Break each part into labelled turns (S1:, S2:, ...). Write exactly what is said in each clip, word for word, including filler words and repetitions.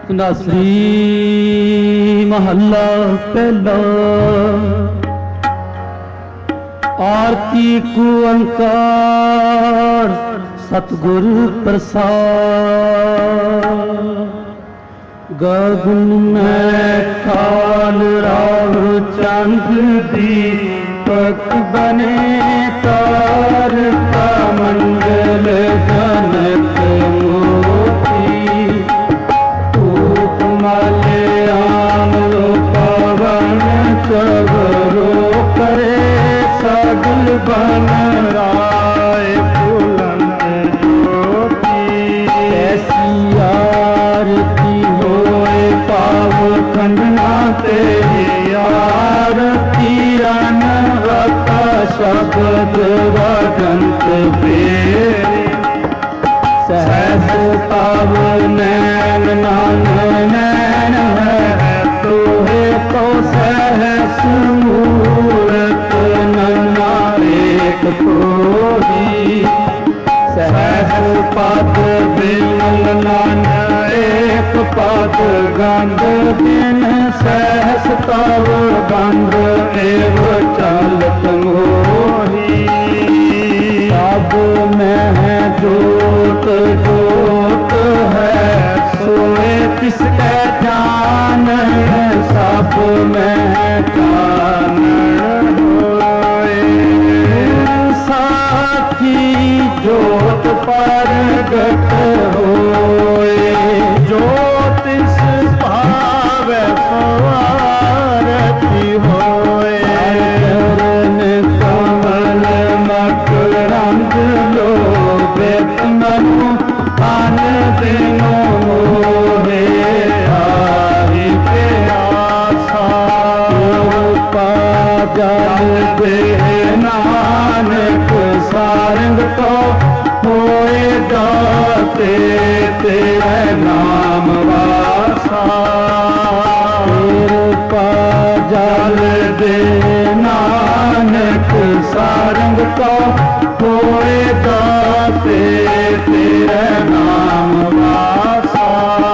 S1: ਧਨਾਸਰੀ ਮਹੱਲਾ ਪਹਿਲਾ। ਆਰਤੀ ਕੋ ਓੰਕਾਰ ਸਤਿਗੁਰ ਪ੍ਰਸਾਦ। ਗਗਨ ਮੈਂ ਕਾਲ ਰਾਵ ਚੰਦ ਦੀਪਕ ਬਨੇ ਤਾਰ ਕਾ ਮੰਡਲ ਜਨਕ ਮੋਤੀ। ਧੂਪ ਮਲਿਆਮ ਪਵਨ ਚਵਰੋ ਕਰੇ ਸਗਲ ਬਨ ਰਾਏ ਫੁਲੰਤ ਜੋਤੀ। ਐਸੀ ਆਰਤੀ ਹੋਏ ਪਾਵ ਖੰਡਨਾ ਤੇਰੀ ਆਰਤੀ ਅਨਹਤ ਸ਼ਬਦ ਵਜੰਤ ਫੇਰੇ। ਸਹਿਸ ਤਵ ਨੈਣ ਨਾਨਕ ਨੈਣ ਹੈ ਤੋਹੇ ਤੋ ਸਹਿਸ ਮੂਰਤ ਨੰਨਾ ਏਕ ਕੋਹੀ। ਸਹਿਸ ਪਦ ਬਿਮਲ ਨਾਨਕ ਏਕ ਪਦ ਗੰਧ ਬਿਨ ਸਹਿਸ ਤਵ ਗੰਧ ਏਵ ਚਲਤ ਮੋਹੀ। ਸਭ ਮਹਿ ਜੋਤ ਜੋਤ ਹੈ ਸੋਏ ਤਿਸਕੈ ਜਾਨ। ਸਭ ਮਹਿ ਕਾਨਣ ਹੋਏ ਸਾਖੀ ਜੋਤ ਪ੍ਰਗਟ ਹੋਏ। ਜੋ ਤਿਸ ਭਾਵੈ ਸਵਾਰਤੀ ਹੋਏ। ਚਰਨ ਕਮਲ ਮਕਰੰਦ ਲੋਭਿਤ ਮਨੁ ਅਨ ਦਿਨੋ ਮੋਹੇ। ਆਹੀ ਪਿਆਸਾ ਪਾ ਜਲ ਦੇ ਨਾਨਕ ਸਾਰੰਗ ਤੋਂ ਹੋਏ ਦਾਤੇ ਤੇਰੇ ਨਾਮ ਵਾਸਾ। ਕਿਰਪਾ ਜਲ ਦੇ ਨਾਨਕ ਸਾਰੰਗ ਤੋਂ ਹੋਏ ਦਾਤੇ ਤੇਰੇ ਨਾਮ ਵਾਸਾ।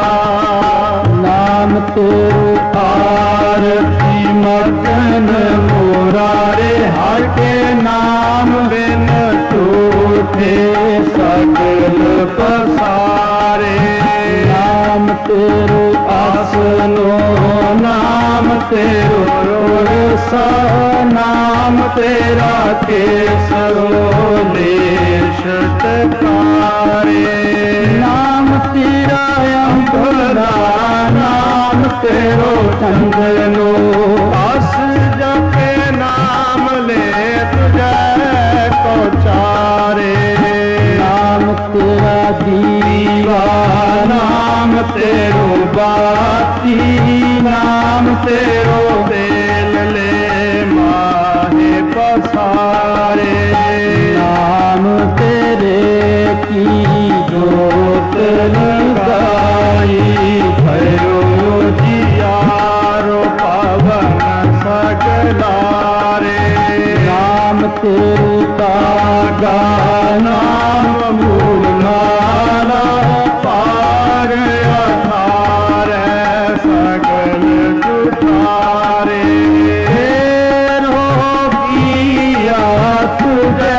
S1: ਨਾਮ ਤੇਰੇ ਆਰਤੀ ਮਗਨ ਮੁਰਾਰੇ। ਹਰ ਕੇ ਨਾਮ ਬਿਨ ਝੂਠੇ ਸਗਲ ਪਸਾਰੇ। ਨਾਮ ਤੇਰੋ ਆਸਨੋ ਨਾਮ ਤੇਰੋ ਰਸਾ। ਨਾਮ ਤੇਰਾ ਕੇਸਰੋ ਲੇਸ਼ਤ ਕਾਰੇ। ਨਾਮ ਤੇਰਾ ਅੰਬਰਾ ਨਾਮ ਤੇਰੋ ਚੰਦਨੋ। ਅਸ ਜਪੇ ਨਾਮ ਲੈ ਤੁਝੈ ਕੋ ਚਾਰੇ। ਨਾਮ ਤੇਰਾ ਦੀਵਾ ਨਾਮ ਤੇਰੋ ਬਾਤੀ। ਨਾਮ ਤੇਰੋ ਬੇਲ ਲੈ ਮਾਹੇ ਪਸਾਰੇ। ਨਾਮ ਤੇਰੇ ਕੀ ਜੋਤ ਲਗਾਈ। ਭਇਓ ਜਿਆਰੋ ਪਵਨ ਸਗਲਾਰੇ। ਨਾਮ ਤੇਰੇ ਤਾਗਾ ਨਾਮ ਮੂਲ ਮਾਲਾ। ਪਾਰ ਅਥਾਰੈ ਸਗਲ ਜੁਠਾਰੇ। ਰੋਗੀਆ ਤੁਝੈ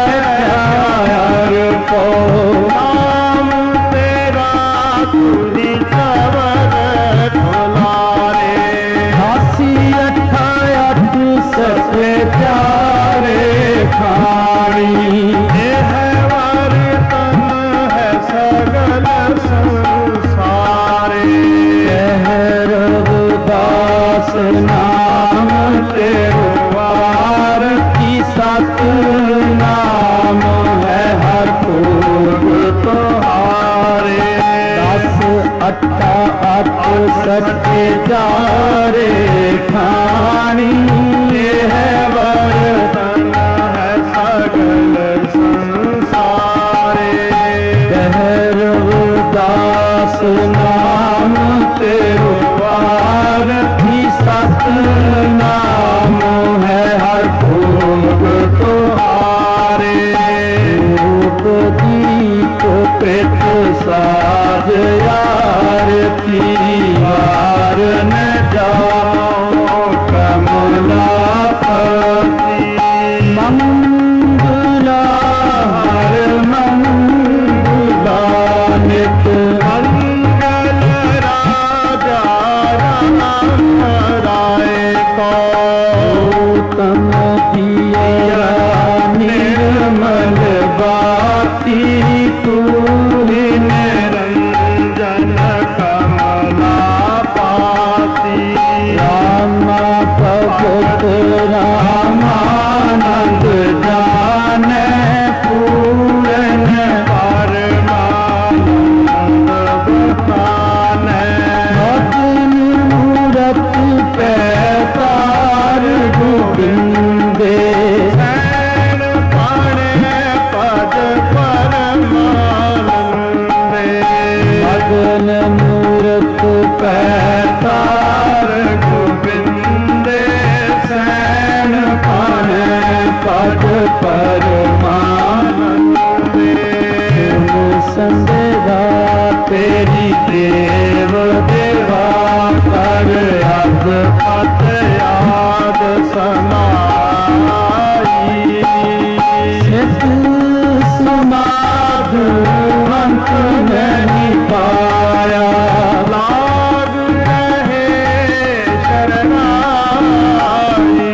S1: ਅਰਪੋ। ਨਾਮ ਤੇਰਾ ਤੁਝੀ ਚਵਰ ਠੁਲਾਰੇ। ਹਾਸੀ ਅਠ ਅਠ ਸਚੇ ਚਾਰੇ ਖਾਣੀ। ਇਹ ਵਰਤਨ ਹੈ ਸਗਲ ਸੰਸਾਰੇ। ਕਹਿ ਰਵਿਦਾਸ ਨਾਮ ਤੇਰੋ ਆਰਤੀ ਸਤ ਨਾਮ ਹੈ ਹਰ ਭੋਗ ਤੁਹਾਰੇ। ਦਸ ਅਠਾ ਅਠ ਸੱਚੇ ਚਾਰੇ ਖਾਣੀ। ਇਹ ਵਰਤਨ ਹੈ ਸਗਲ ਸੰਸਾਰੇ। ਕਹਿ ਰਵਿਦਾਸ ਨਾਮ ਤੇਰੋ ਆਰਤੀ ਸਤ ਨਾਮ ਹੈ ਹਰ ਭੋਗ ਤੁਹਾਰੇ। ਰੂਪ ਦੀਪ ਪ੍ਰਿਤ ਸਾਜ ਆਰਤੀ शरण जाओ कमलापति। मंगला हर मंगला नित मंगल राजा राम राय को। उत्तम दिया निर्मल बाती तू निरंजन कमलापति। राम भगत रामानंद जाने पूरन परमानंद बताने। मदन मूरत पैतार गोविंदे सैन पाणे पद परमानंदे। मदन मूरत पैतार गोविंदे सैन पाणे पद परमानंदे। सुन संदेगा तेरी देव देवा कर अद पत याद समाई। सिद्ध समाध अंत नहीं पाया लाग रहे शरणाई।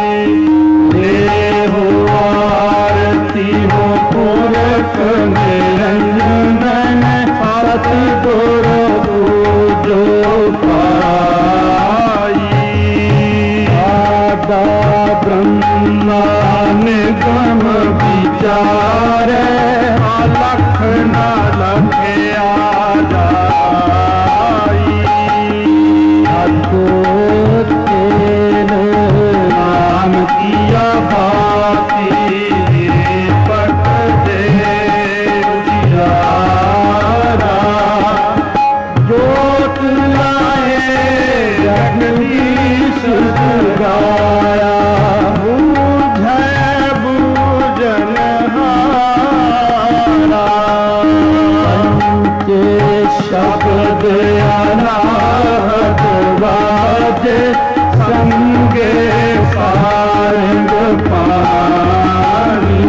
S1: देव आरती हो पुरख निरंजन सति गुर जो पाई। आदा ब्रह्मा निगम विचार अलख न लखे आजाई। अद्भुत तेल नाम किया भाती पट दे उजियारा। जोत लाए जगदीश गाया बूझे बूझनहारा। पंचे शब्द अनाहत बाजे संगे सारंग पानी।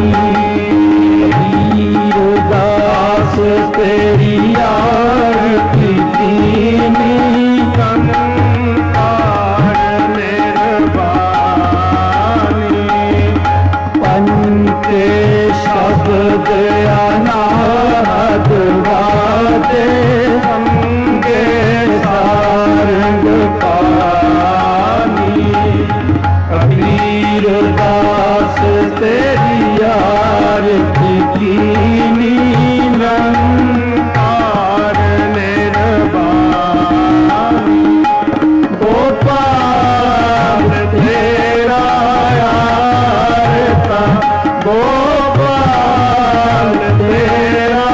S1: वीर दास तेरी आरती दीनी कंकार निर्वाणी। पंचे शब्द अनाहत बाजे संगे सारंग पानी। कबीर दास तेरी आरती कीनी निरंकार निर्वाणी। गोपाल तेरा आरता गोपाल तेरा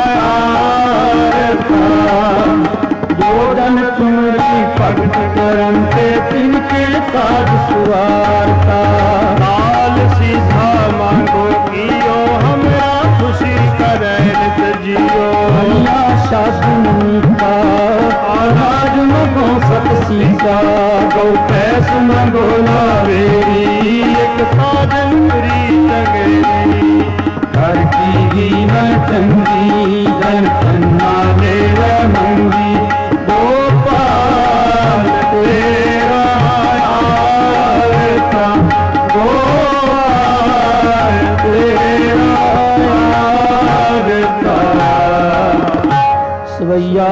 S1: आरता। जोदन तुम्हारी भगत करते तिनके काज सुवारता। लाल सीधा मांगो कियो हमरा खुशी करे नित जियो। भैया शासन मीठा आराज मगो सत सीता। गौ पैस मगो लावेरी एक साजन प्री तगेरी। घर की ही न चंदी धन खन्ना मेरा मंगी। गोपाल तेरा आरता गोपाल तेरा आरता। सवैया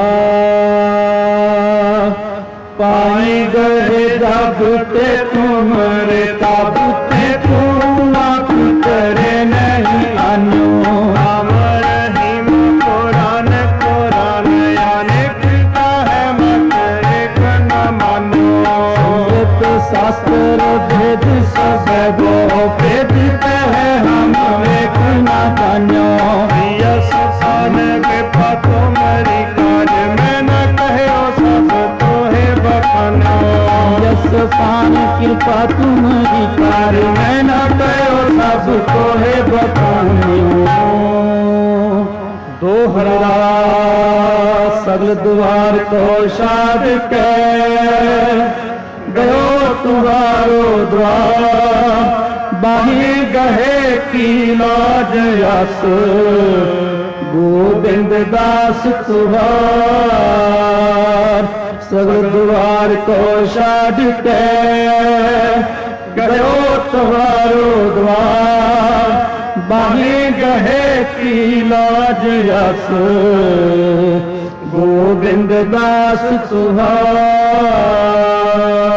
S1: पाई गए दाबते तुमरे ताबते तुम आँख करे नहीं अनु। अमर हिम कुरान कुरान अनेक का है मत एक न मानो। संगीत शास्त्र भेद सब गो भेद है हम एक न जानो। यश सान के पातों मरी काज में न कहे सब तो है बखानो। यश सान कृपा तुम्हारी कार में न कहो सब तो है बखानो। दोहरा सगल द्वार को छाड़ के गयो तुम्हारो द्वार बाही गहे की लाज यस गोविंद दास तुम्हार सगल द्वार को छाड़ के गयो तुम्हारो द्वार बाही गहे की लाज यस गोविंद दास तुम्हार।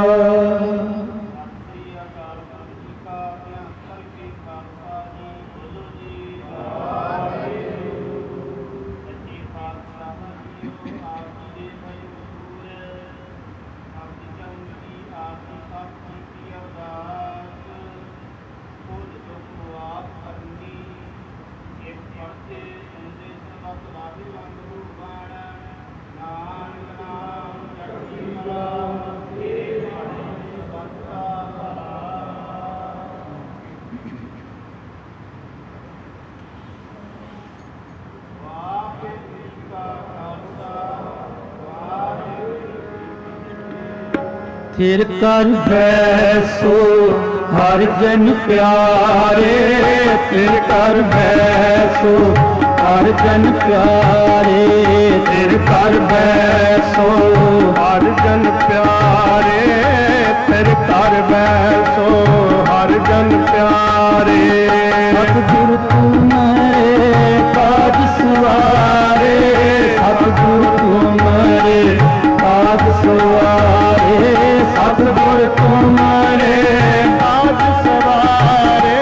S1: फिर कर बैसो हर जन प्यारे फिर कर बैसो हर जन प्यारे फिर कर बैसो हर जन प्यारे फिर कर बैसो हर जन प्यारे सतगुरु तुम्हारे काज सवारे सतगुरु तुम्हारे काज सवारे सतगुर तुम्हारे काज सवारे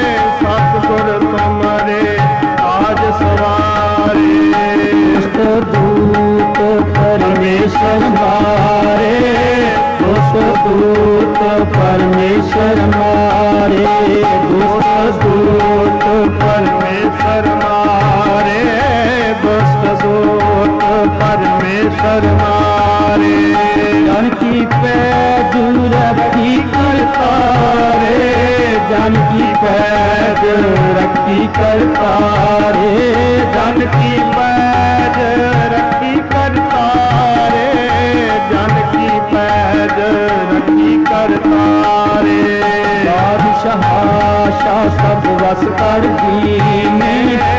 S1: सतगुर तुम्हारे काज सवारे दुष्ट दूत परमेश्वर मारे दुष्ट दूत परमेश्वर मारे दुष्ट दूत परमेश्वर मारे दुष्ट दूत परमेश्वर मारे जन की पैज रखी करता रे जन की पैज रखी करता रे जन की पैज रखी करता रे जन की पैज रखी करता रे बादशाह शाह सब वस कर दीने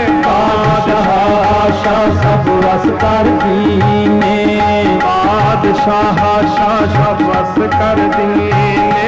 S1: बादशाह शाह सब वस कर दीने बादशाह शाह सब वस कर दीने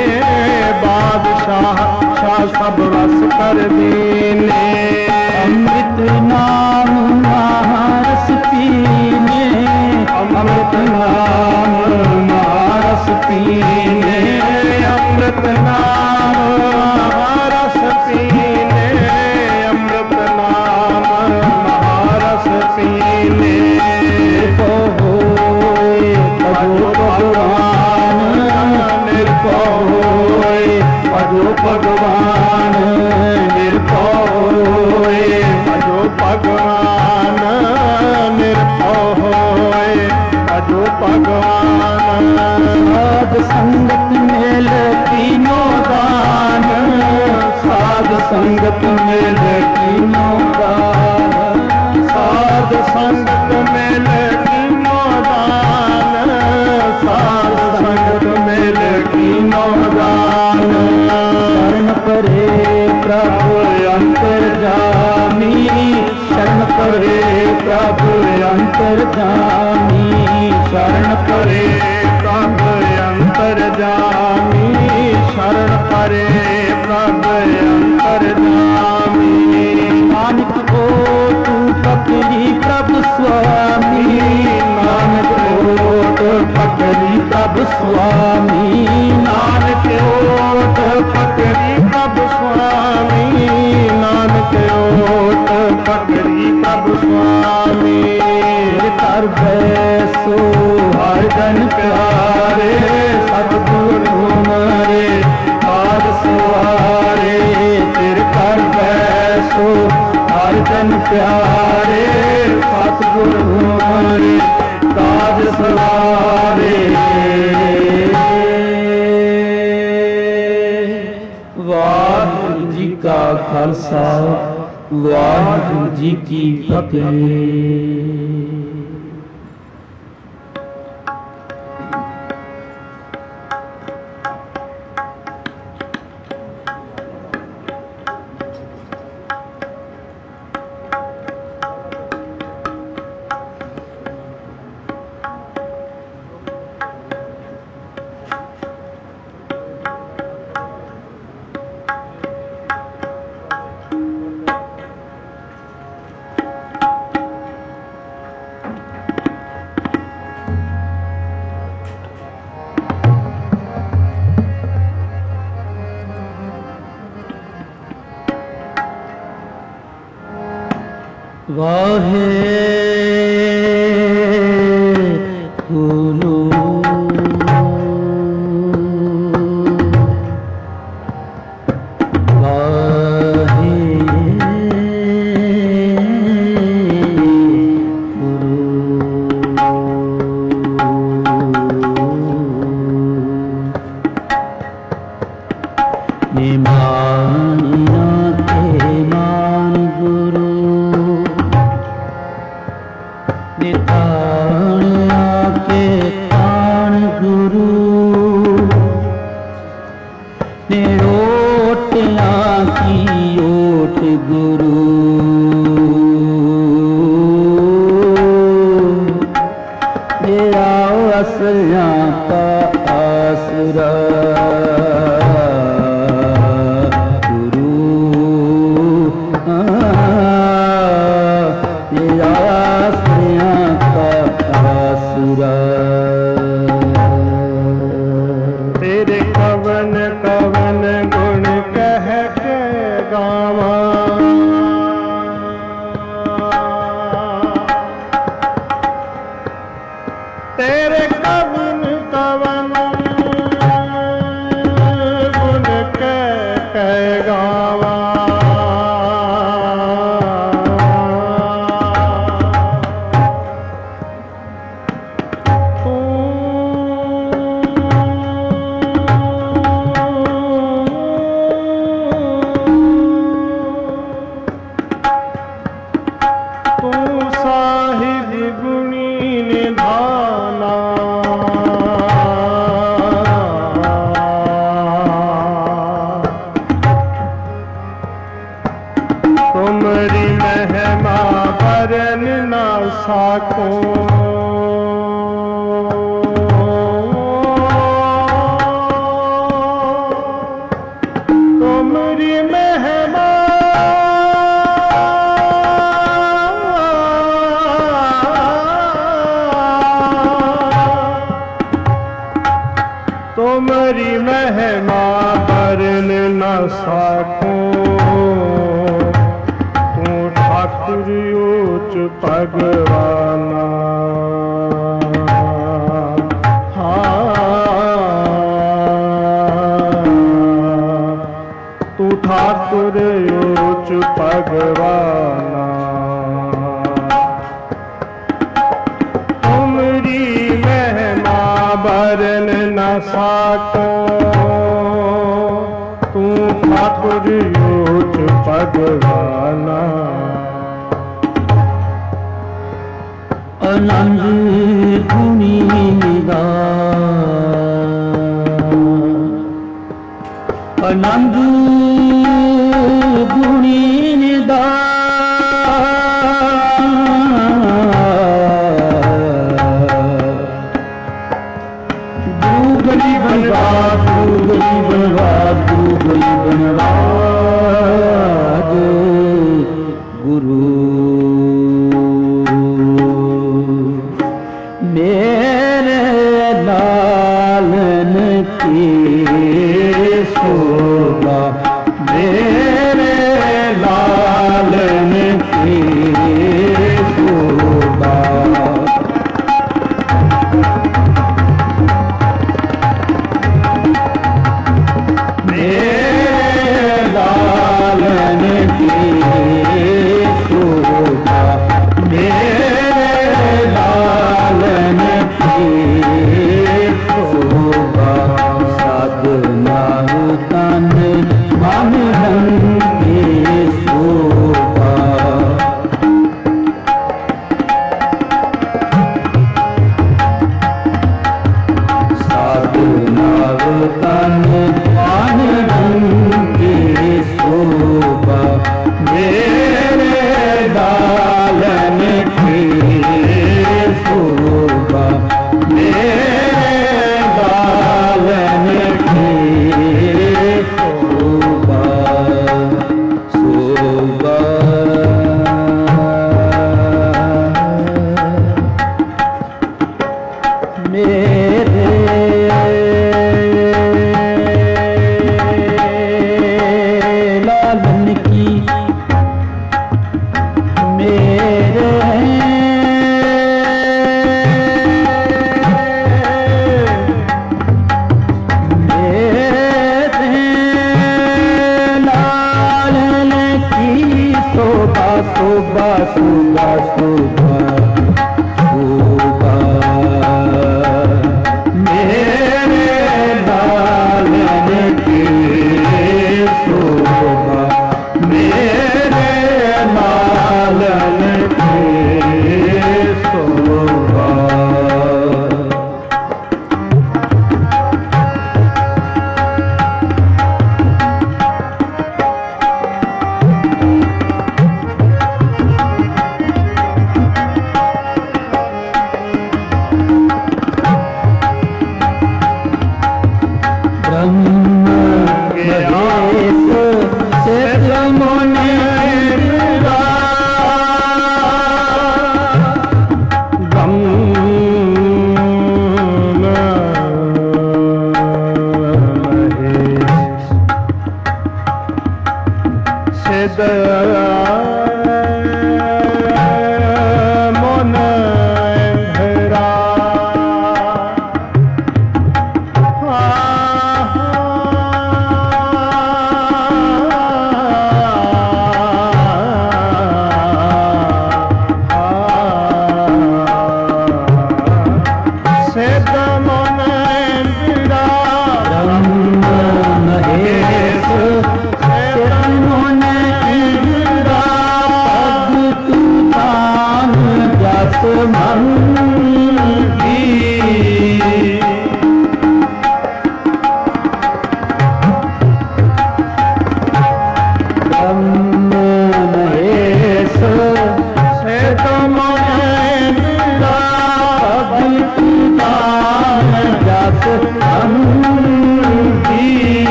S1: बादशाह शाह सब वस कर दीने अमृत नाम महारस पीने अमृत नाम महारस पीने अमृत नाम महारस पीने अमृत नाम महारस पीने तो होए भजो भगवान निर्भय होए भजो भगवान निर्भय होए भजो भगवान निर्भय होए भजो भगवान साध संगत मेल तीनों दान साध संगत मेल तीनों दान साध संगत मेल तीनों दान साध संगत मेल तीनों दान शरण परे प्रभु अंतर्जामी शरण परे प्रभु अंतर्जामी शरण परे प्रभु अंतर्जामी शरण परे प्रभु अंतर्जामी नानक को तू पकड़ी प्रभु स्वामी नानक ओट पकड़ी प्रभु स्वामी नानक ओट पकड़ी प्रभु स्वामी नानक ओट पकड़ी प्रभु स्वामी कर बैसो हर जन प्यारे सतगुरु तुम्हारे काज सवारे फिर कर बैसो हर जन प्यारे सतगुरु तुम्हारे काज सवारे वाहिगुरु जी का खालसा वाहिगुरु जी की फतेह। वाहे गुरु
S2: लालन की शोभा
S1: सुबह सुबह सुबह सुबह मेरे लालन की सुबह मेरे लालन की सुबह।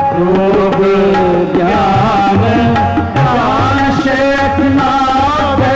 S1: ज्ञान ज्ञान शेख नाग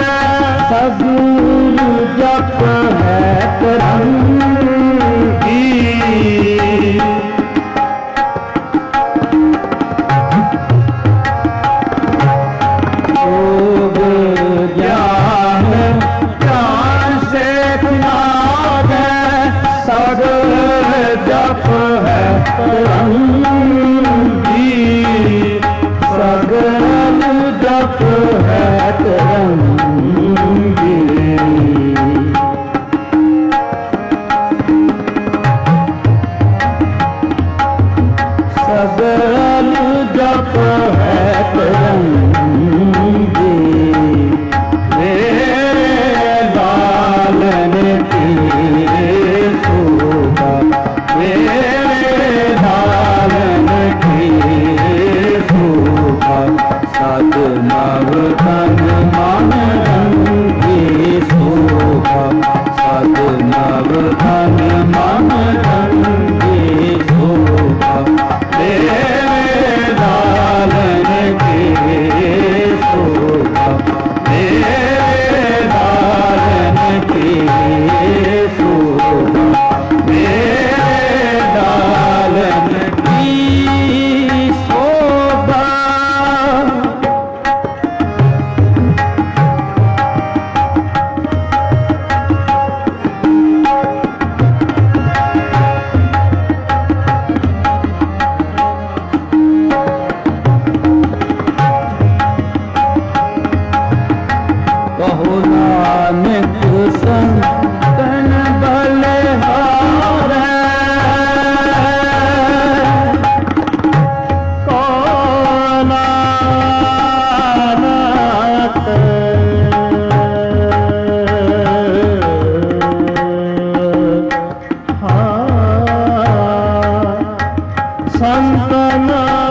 S1: तन मन रंगी शोभा, सद नव तन मन रंगी शोभा, मेरे लालन की शोभा, मेरे लालन की शोभा, मेरे लालन की शोभा। कहो नानक संतन बलहार, कहो नानक हाँ संतन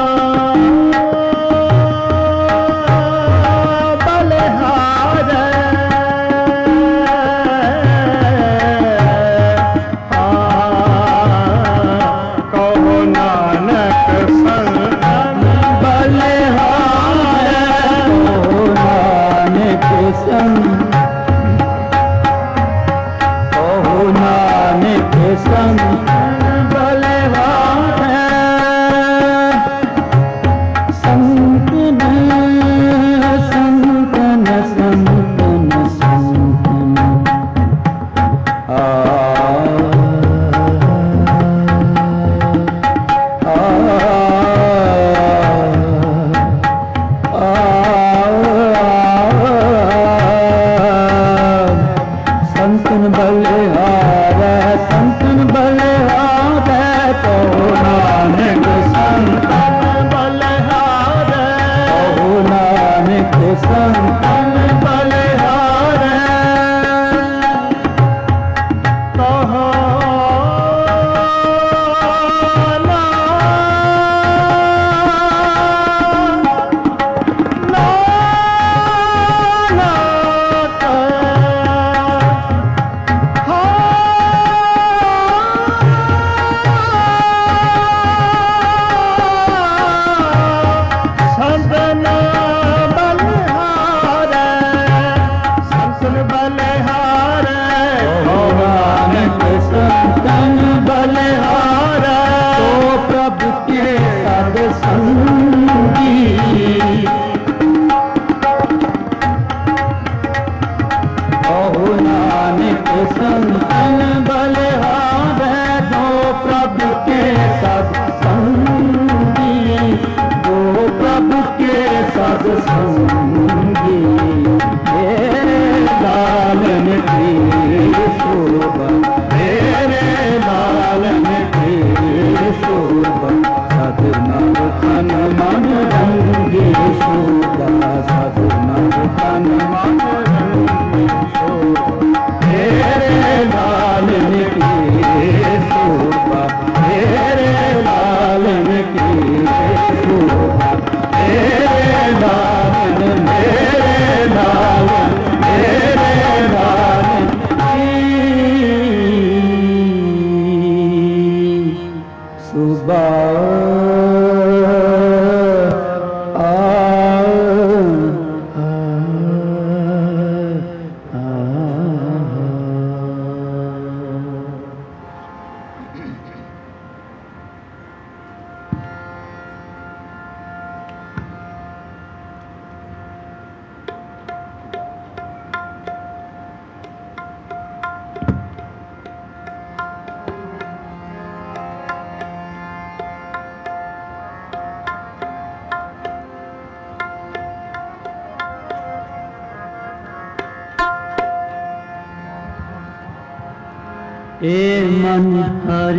S1: ए मन हर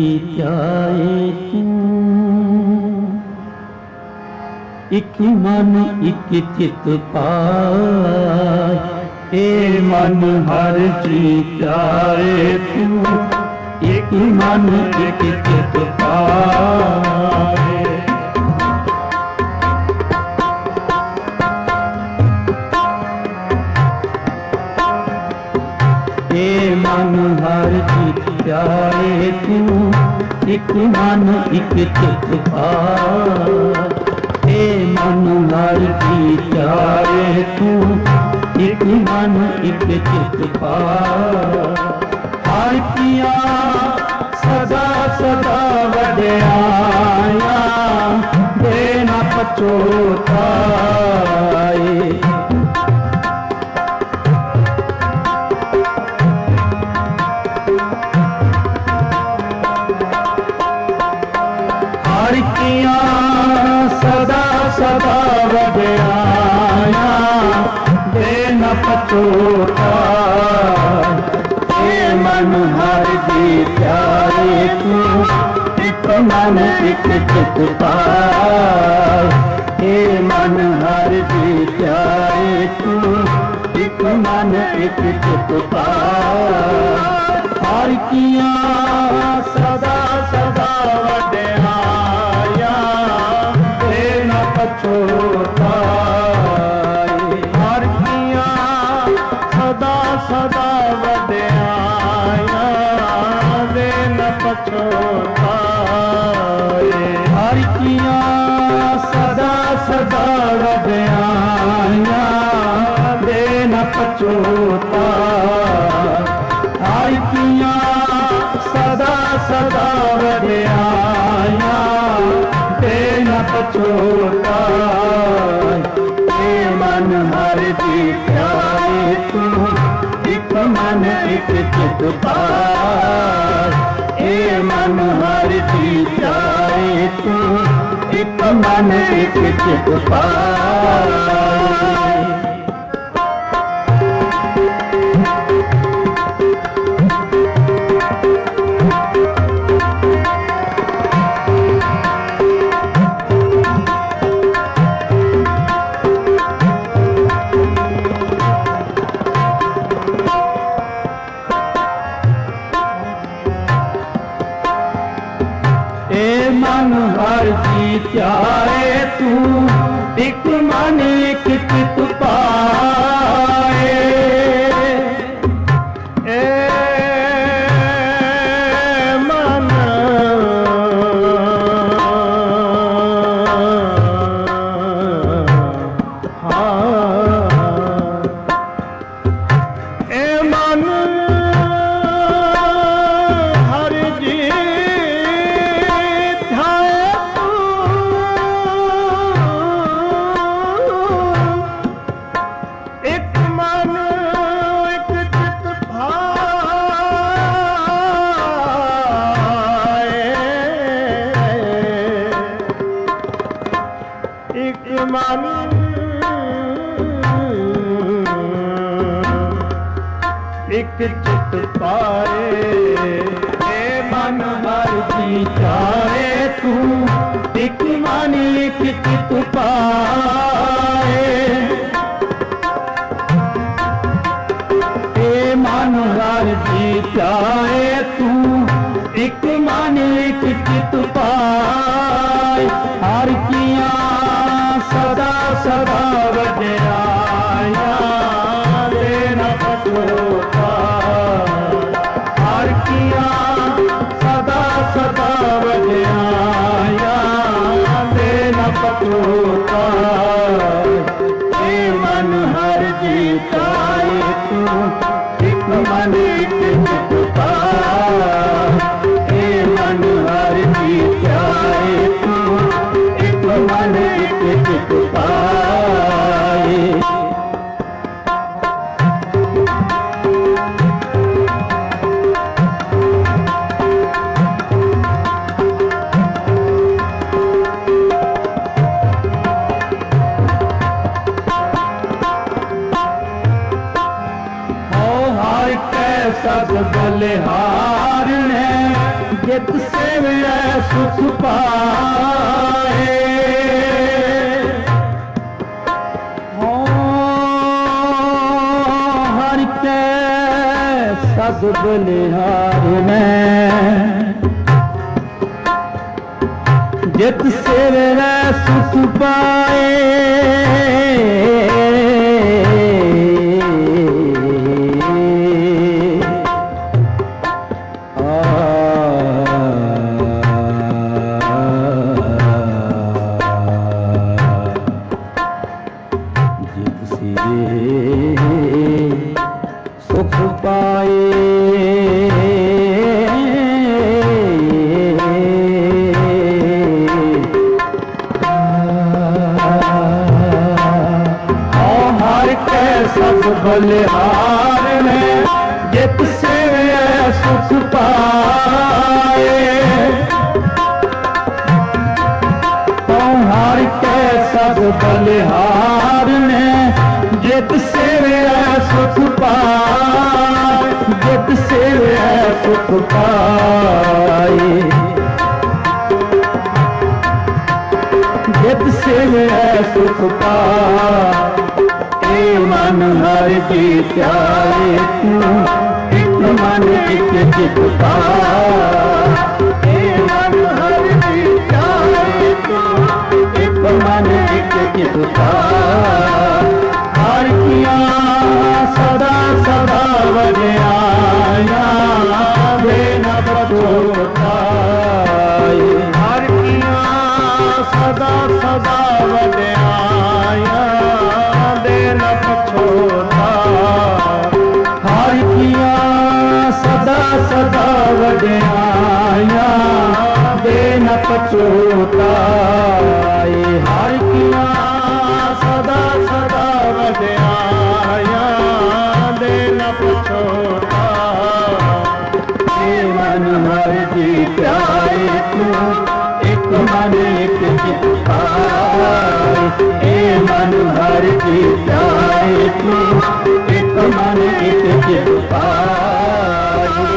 S1: जीत्याए तू, इक मन इक चित पाए। ए मन हर जीत्याए तू, इक मन इक चित पाए। प्यारे तू एक मन एक चित पार। हे मन हर की प्यारे तू एक मन एक चित पार। हर किया सदा सदा वड्याया दे न पछोताए। हर किया सदा सदा वड्याया दे न पछोताए। हे मन हर जी प्यारे तू एक मन एक चित पार। हे मन हर जी प्यारे तू एक मन एक चित पार। हर किया सदा सदा वड्याया दे न पछोताए। हर किया सदा सदा वड्याया दे न पछोताए। हर किया सदा सदा वड्याया दे न पछोताए। हर किया सदा सदा वड्याया दे न पछोताए। हे मन हर जी प्यारे तू एक मन एक चित पार। हे मन हर जी प्यारे तू एक मन एक चित पार। मन हर जी प्यारे तू एक मन एक चित पाए। ए मन हाँ ए मन हर जी मन एक चित पाए। हे मन हर जी चाहे तू एक मन एक चित पाए। हे मन हर जी चाहे तू एक मन एक चित पाए। हर किया सदा सदा वड्याया दे न पछोताए। हर किया सदा सदा वड्याया दे न पछोताए। हे मन हर जी चाहे तू एक मन एक चित पार। हे मन हर जी चाहे तू एक मन एक चित पाए। सब बलिहार ने जित से मिले सुख पाए। हो हर के सब बलिहार ने जित से मिले सुख पाए। सुख पाए। हर के सब बलिहार में जित से सुख पाए। हर के सब बलिहार में जित से सुख पाए। जित से सुख पाए। जित से सुख पाए। मन हर जी प्यारे तू एक मन एक चित पाए। मन हर जी प्यारे तू एक मन एक चित पाए। हर किया सदा सदा बजाया बिन पछोताए। हर किया सदा सदा बजाया बिन पछोता। हर किया सदा सदा बजाया बिन पछोता। हर किया सदा सदा बजाया बिन पछोता। मन हर जी प्यारे तू एक मन एक चित पाए। मन हर जी प्यारे तू एक मन एक चित पाए।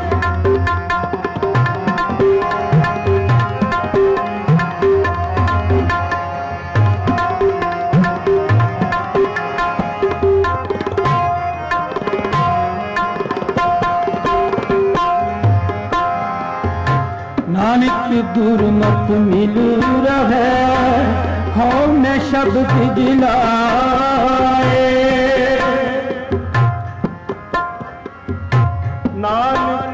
S1: नानक दूर मत मिल रहे हमने शब्द जिलाए। नानक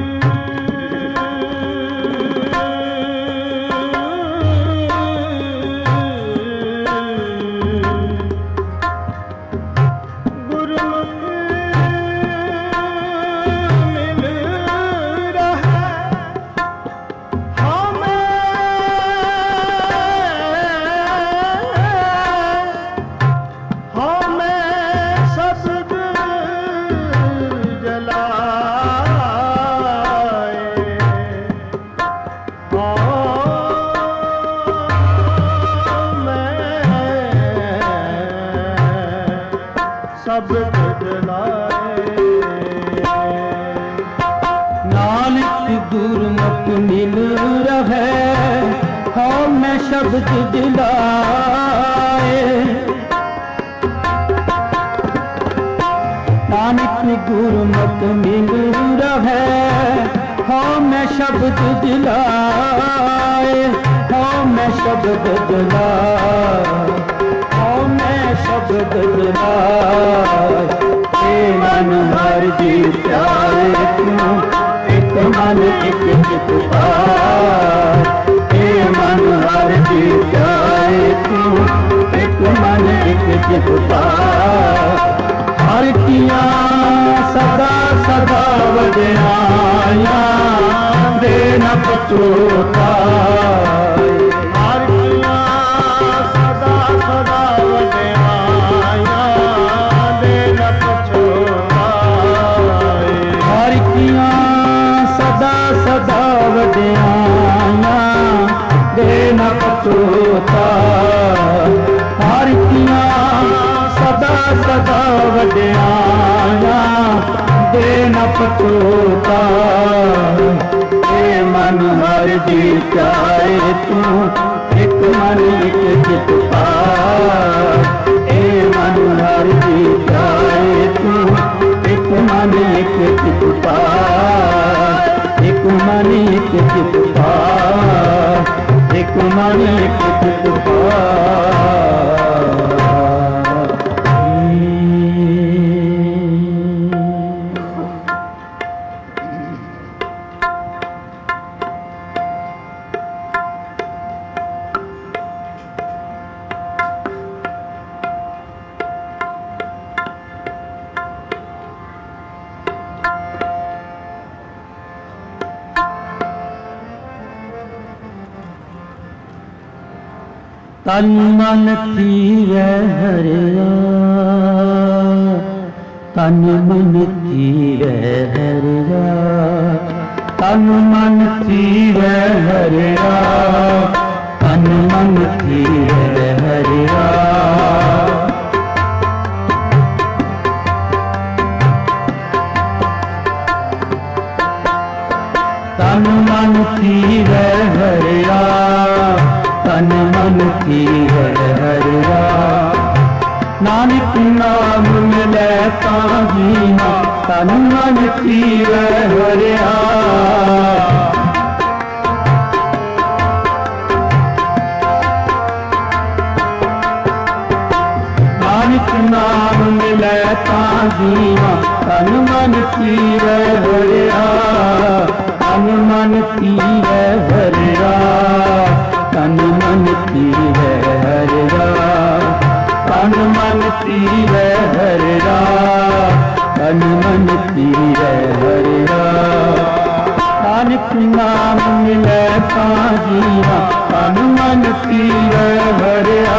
S1: शब्द दिलाए। नानक गुरमत मिल रहे हमें शब्द दिलाए। हमें शब्द दिलाए। हमें शब्द दिलाए। मन हर जी प्यारे तू एक मन एक चित पाए। मन हर जी प्यारे तू एक मन एक चित पाए। हर किया सदा सदा बजाया बिन पछोता। हर किया सदा सदा बजाया बिन पछोता। हर किया सदा सदा बजाया बिन पछोता। हर किया सदा सदा बजाया बिन पछोता। मन हर जी प्यारे तू एक मन एक चित पाए। मन हर जी प्यारे तू एक मन एक चित पाए। एक मन एक चित पाए। एक मन एक चित पाए। तन मन थीवे हरिया, तन मन थीवे हरिया, तन मन थीवे हरिया, तन मन थीवे हरिया। तन मन थीवे हरिया, तन मन थीवे हरिया। नानक नाम मिले ताहीना, तन मन थीवे हरिया। नानक नाम मिले ताहीना, तन मन थीवे हरिया। तन मन थीवे हरिया, तन मन थीवे हरिया, तन मन थीवे हरिया, तन मन थीवे हरिया। नानक नाम मिले ताहीना, तन मन थीवे हरिया।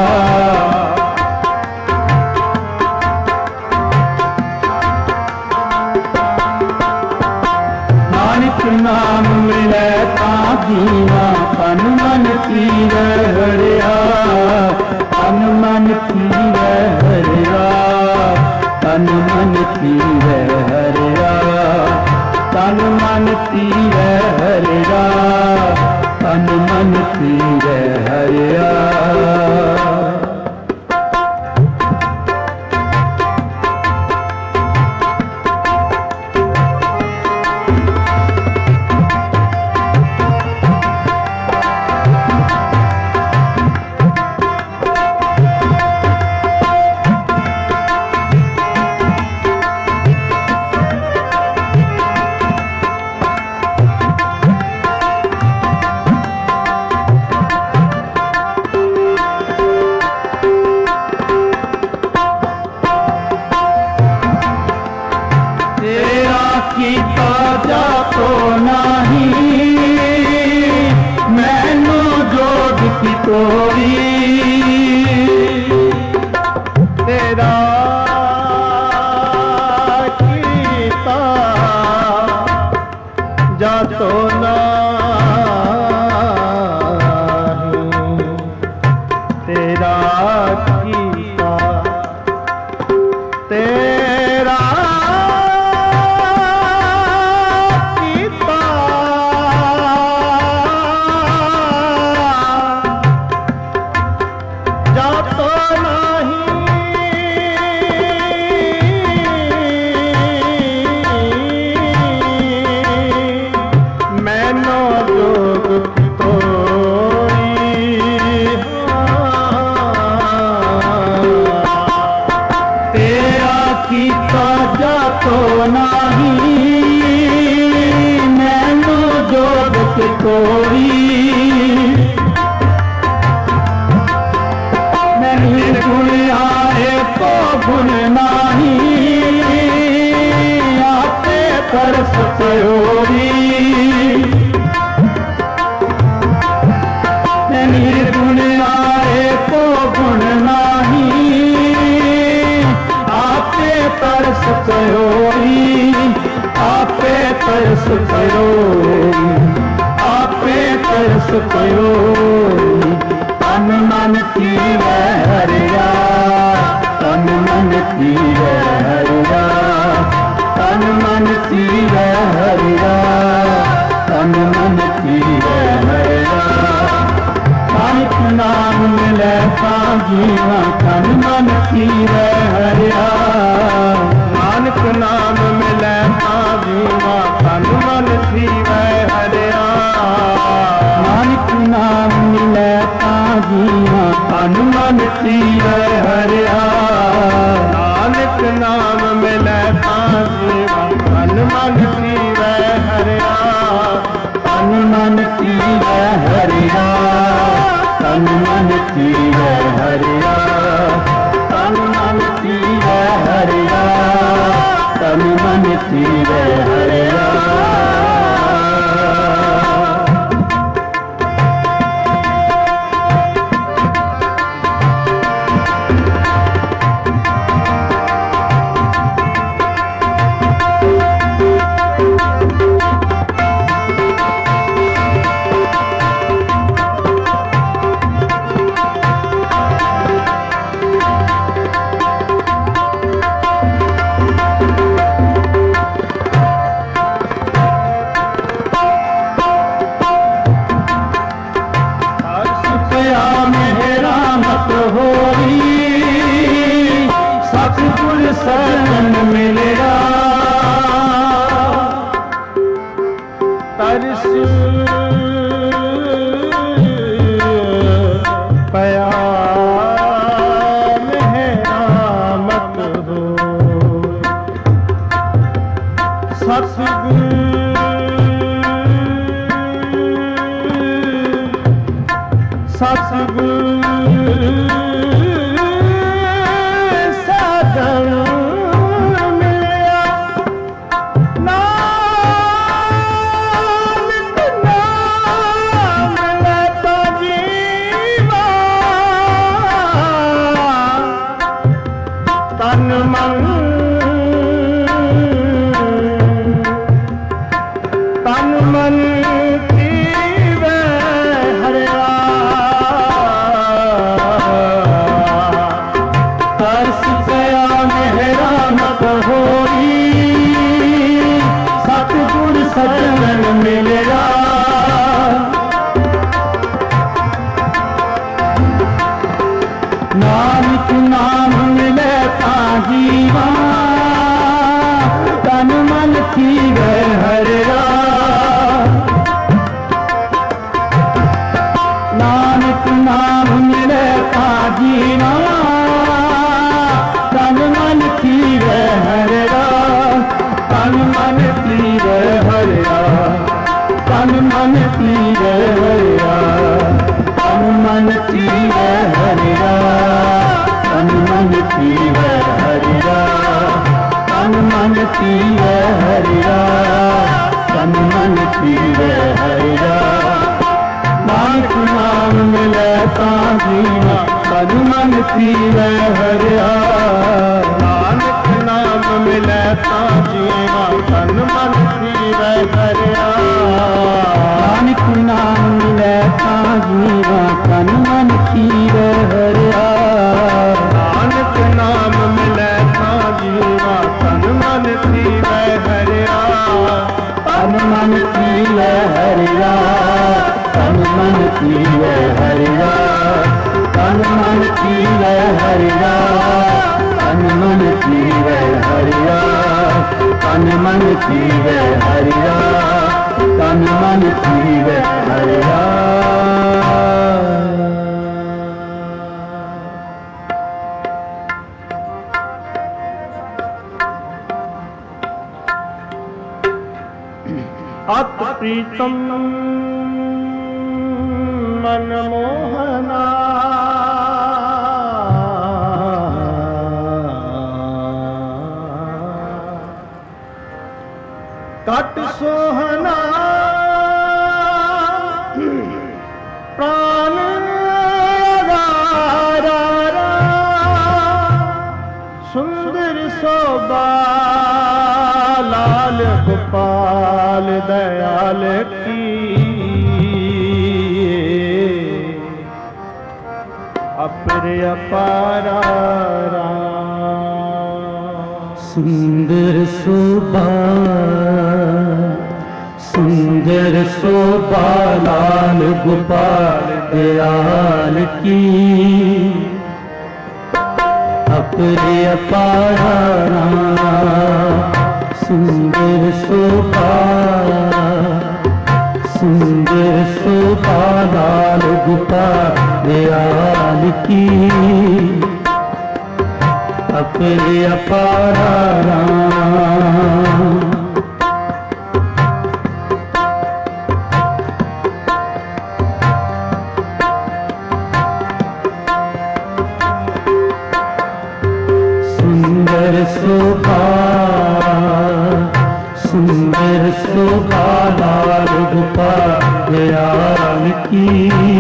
S1: नाम मिले ताहीना, तन मन थीवे हरिया, तन मन थीवे हरिया, तन मन थीवे हरिया, तन मन थीवे हरिया, तन मन थीवे हरिया। कीता जातो नहीं मैनू जोग की तोरी, तेरा कीता जातो नहीं, तेरा कीता तेरा कीता जातो नहीं मैनू जोग की तोरी। नहीं गुण आए तो गुण नहीं आते तरस पयोरी। नहीं गुण आए तो गुण नहीं आपे तरस पयोरी, आपे तरस पयोरी, आपे तरस पयोरी। तन मन थीवे हरिया, तन मन थीवे हरिया, तन मन थीवे हरिया, तन मन थीवे हरिया। नानक नाम मिले ताहीना, तन मन थीवे हरिया। नानक नाम मिले ताहीना, तन मन थीवे हरिया। नानक नाम मिले ताहीना, तन मन थीवे हरिया। नानक नाम मिले ताहीना, तन मन थीवे हरिया। तन मन थीवे हरिया, तन मन थीवे हरिया, तन मन थीवे हरिया, तन मन थीवे हरिया। सजन मिलेगा तरस पया मेहरामत हो सतगुरु सतगुरु सजन मिलिया नानक नाम लेता जीवा तन मन तन मन पीवे हरिया तरस गया मेहरामत होई सतगुर सजन मिलेगा नानक नाम मिले ता जीवा तन मन पीवे हरिया नानक नाम मिले ता जीवा तन मन पीवे हरिया तन मन पीवे हरिया तन मन पीवे हरिया तन मन पीवे हरिया तन मन पीवे हरिया तन मन पीवे हरिया तन मन पीवे हरिया नानक नाम मिले ता जीवा तन मन पीवे हरिया नानक नाम मिले ता जीवा तन मन पीवे हरिया नानक नाम मिले ता जीवा तन मन पीवे हरिया नानक नाम मिले ता जीवा तन मन पीवे हरिया तन मन पीवे हरिया तन मन पीवे हरिया तन मन पीवे हरिया तन मन पीवे हरिया तन मन पीवे हरिया तन मन पीवे हरिया अत प्रीतम मनमोहना कट सोहना प्राण रारा सुंदर शोभा लाल गोपाल दयाल की अपर अपारा सुंदर शोभा सुंदर शोभा लाल गोपाल दयाल की अपरे अपारा सुंदर शोभा सुंदर शोभा लाल गोपाल दयाल की अपरे अपारा सुंदर शोभा सुंदर शोभा लाल गोपाल दयाल की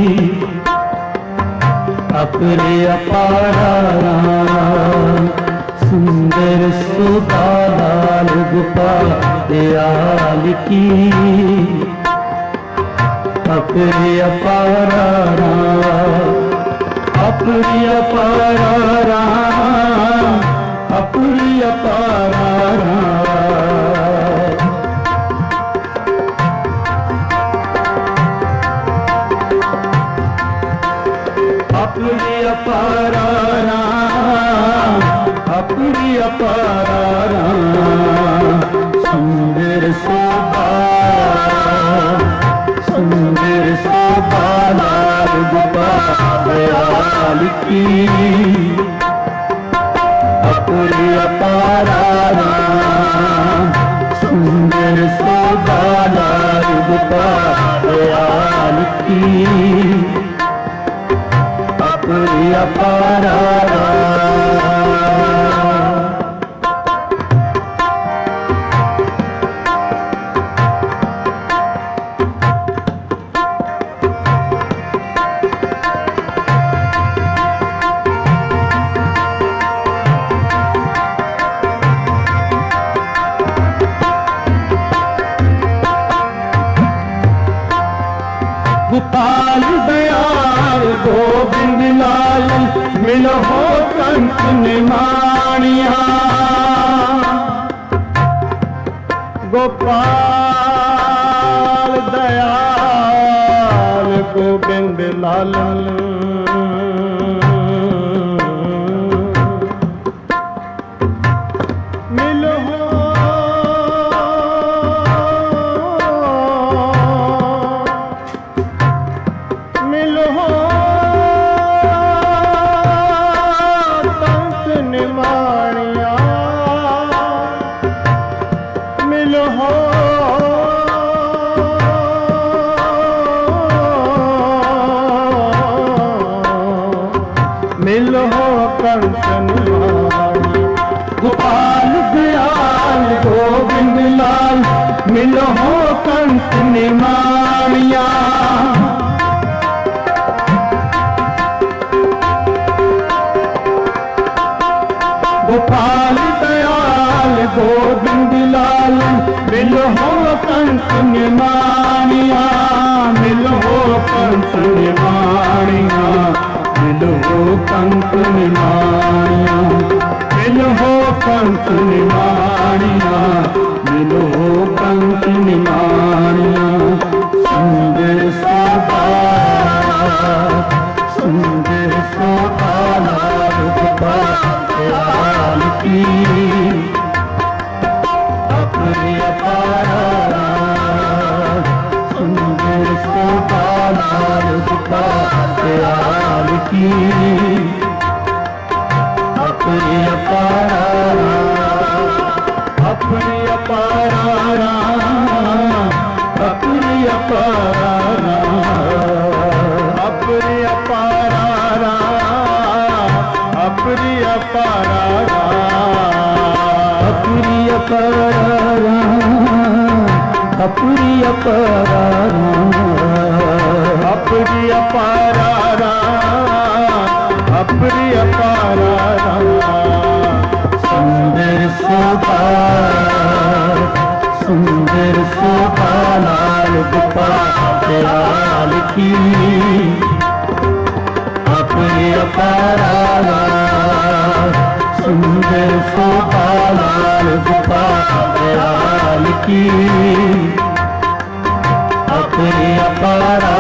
S1: अपरे अपारा सुंदर शोभा लाल गोपाल दयाल की अपरे अपारा अपरे अपारा अपरे अपारा अपने अपारा अपने गोविंदी अपारा सुंदर शोभा सुंदर शोभा लाल गोपाल की अपने अपारा सुंदर शोभा लाल गोपाल की अपने अपारा गोपाल दयाल गोविंद लाल मिलो हो कंस निमानिया गोपाल दयाल गोविंद लाल मिलो हो मिलो हो कंस निमानिया मिलो हो मिलो हो कंस निमानिया गोपाल दयाल गोविंद लाल मिलो हो कंस निमानिया गोपाल दयाल गोविंद लाल मिलो हो कंस निमानिया मिलो हो कंस निमानिया मिलो हो कंस निमानिया मिलो हो कंस निमानिया मिलो हो कंस निमानिया सुंदर शोभा सुंदर शोभा लाल गोपाल की अपने अपारा सुंदर शोभा लाल गोपाल की अपने अपारा अपने अपारा अपने अपारा अपने अपारा अपने अपारा अपने अपारा अपने अपारा अपने अपारा अपने अपारा सुंदर शोभा सुंदर शोभा लाल गोपाल की अपने अपारा सुंदर शोभा लाल गोपाल की अपने अपारा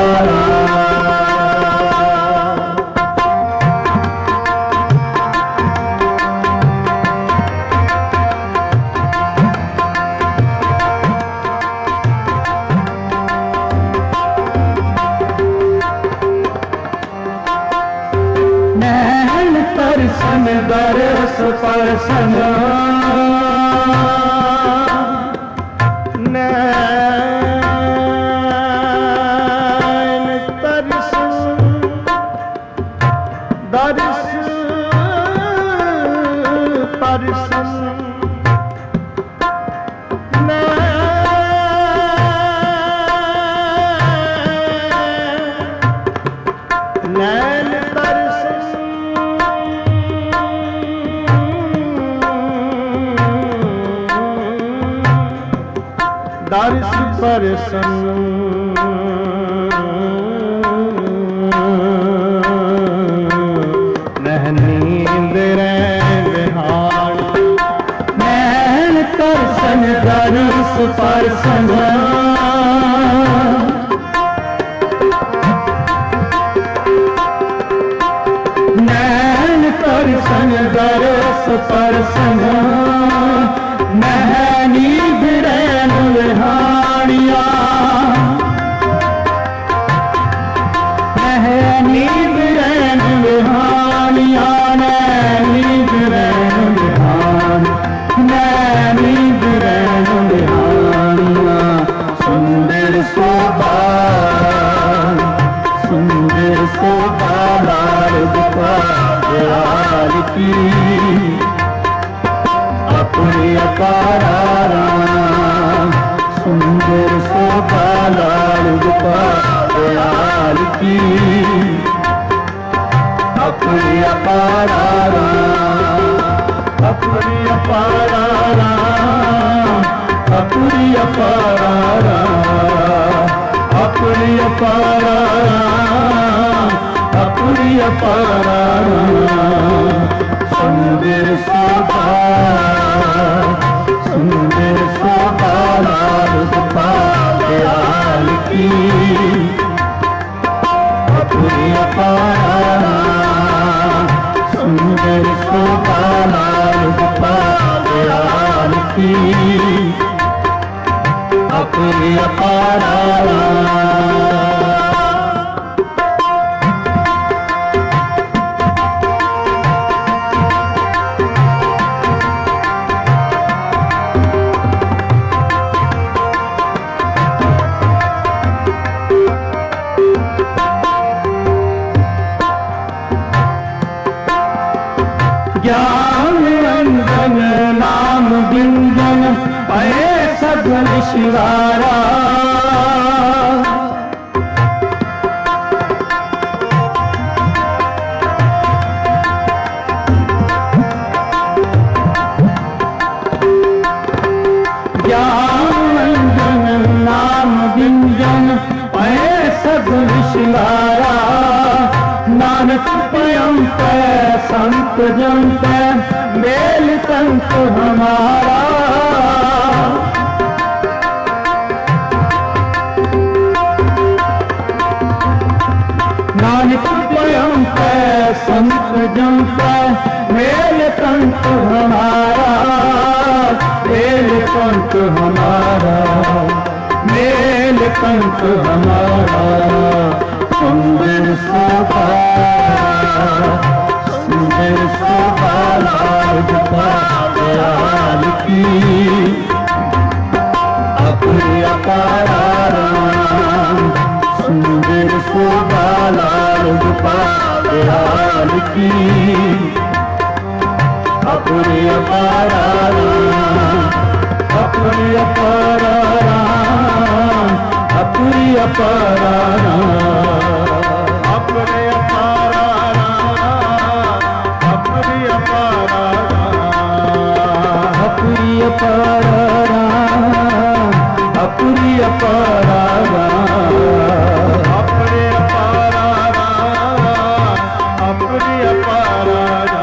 S1: परसन दरस परसन नैन तरसन दरस परसन नैन तरसन दर्श परसन नींद बिहार नैन तरसन दर्श परसन नैन तरसन दर्श परसन संग मैं नींद रैन विहानिया मैं नींद रैन विहानिया नींद रैन विहान मैं नींद रैन विहानिया सुंदर शोभा सुंदर शोभा लाल गोपाल की अपने अपारा सुंदर शोभा लाल गोपाल की अपने अपारा अपने अपारा अपने अपारा अपने अपारा अपने अपारा सुंदर शोभा सुंदर शोभा लाल गोपाल की अपने अपारा सुंदर शोभा लाल गोपाल की अपने अपारा ज्ञान रंजन नाम बिंजन पए सगल शिवारा ज्ञान रंजन नाम बिंजन पए सगल शिवारा नानक पयम पे संत जन पे मेल संत हमारा नानक पयम पे संत जन पे मेल संत हमारा मेल संत हमारा मेल संत हमारा सुंदर शोभा सुंदर शोभा लाल गोपाल की अपने अपारा सुंदर शोभा लाल गोपाल की अपने अपारा अपने अपारा अपने अपारा अपने अपारा अपने अपारा अपने अपारा अपने अपारा अपने अपारा अपने अपारा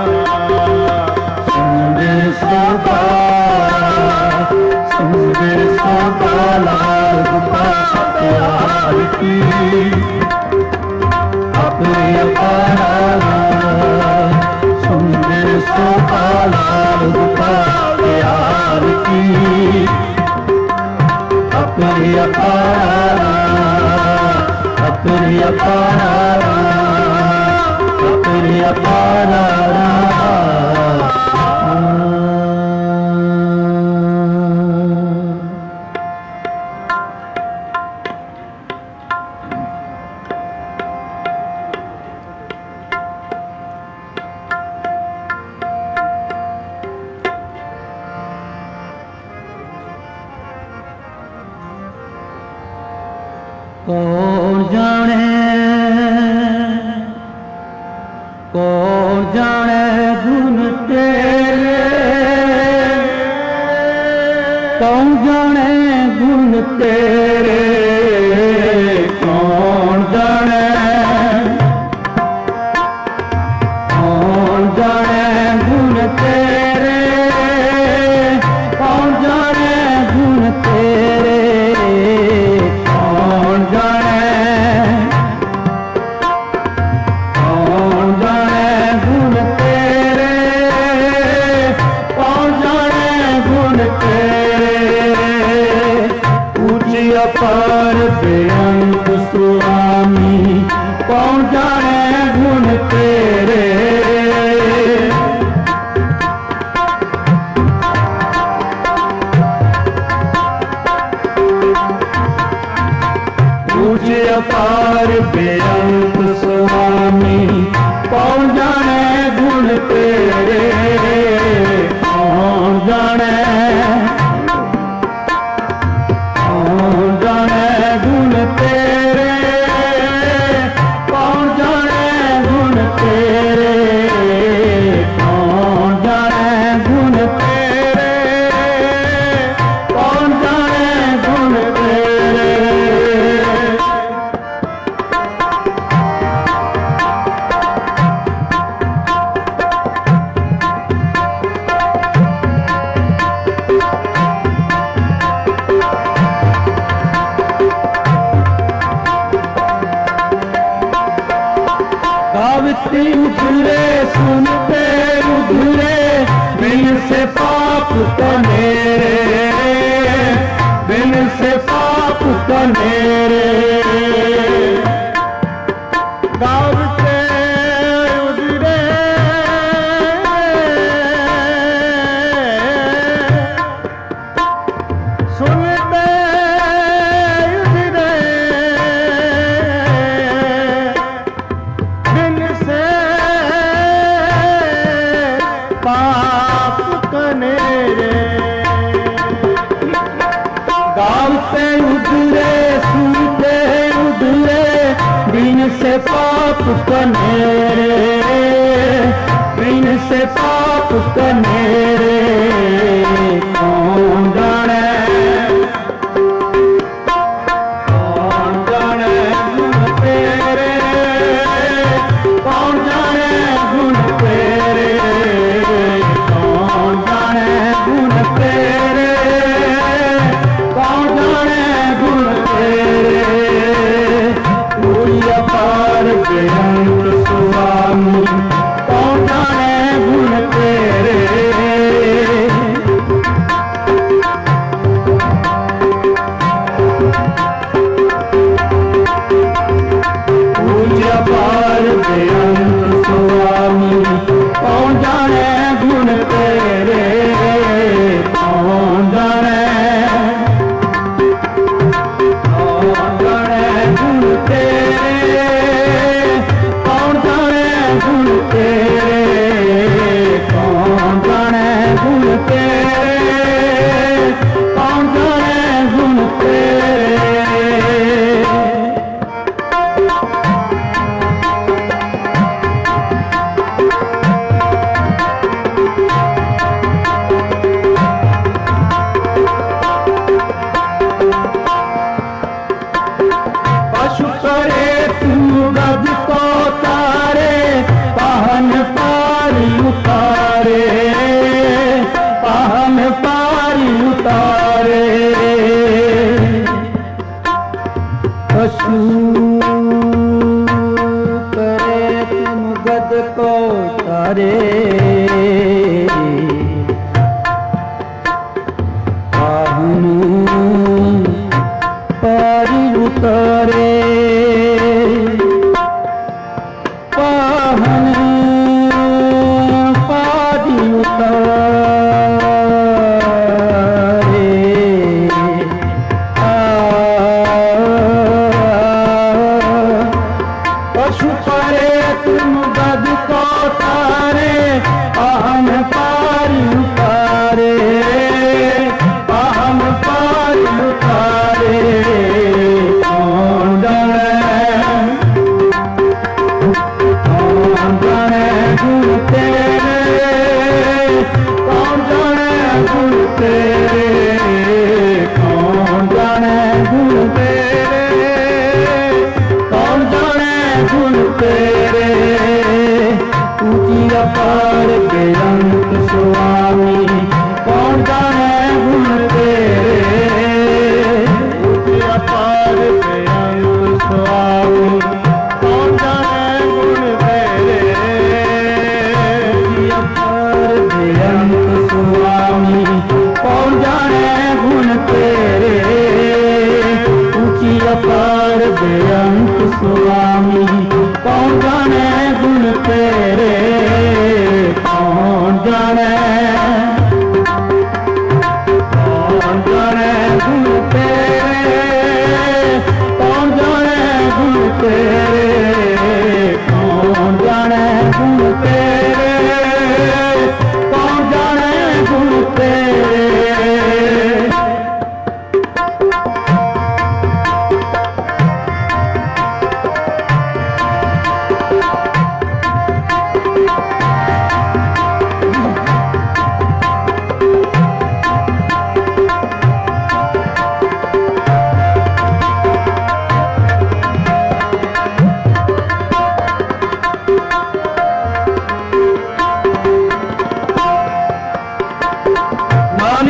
S1: सुंदर शोभा सुंदर शोभा लाल गोपाल की अपने अपारा सुंदर शोभा लाल गोपाल की अपने अपारा अपने अपारा अपने अपारा कौन जाने कौन जाने गुण तेरे कौन जाने गुण तेरे कौन जाने कौन जाने गुण तेरे कौन जाने गुण तेरे कौन जाने कौन जाने गुण तेरे कौन अपार बेअंत स्वामी, कौन जाने गुण तेरे, कौन जाने कौन जाने गुण तेरे, कौन जाने गुण तेरे, कौन जाने गुण तेरे, कौन जाने गुण तेरे। गावती उधरे सुनते उधरे, बिन से पाप कनेरे, बिन से पाप कनेरे। गावते उधरे सुनते उधरे, पाप कनेरे। गावते उधरे सुनते उधरे, बिन से पाप कनेरे, बिन से पाप कनेरे। कौन जाने कौन जाने गुण तेरे, कौन जाने गुण तेरे, कौन जाने गुण तेरे, कौन जाने गुण तेरे। कोई अपार बेअंत स्वामी, कौन जाने गुण तेरे। कोई अपार बेअंत स्वामी, कौन जाने गुण तेरे, कौन जाने कौन जाने गुण तेरे, कौन जाने गुण तेरे, कौन जाने गुण तेरे, कौन जाने गुण तेरे। पशु करे तू गज को तारे, पाहन पारी उतारे, पाहन पारी उतारे। पशु करे तुम गज को तारे, पाहन पारी उतारे, पाहन पारी उतारे। आ, आ, आ,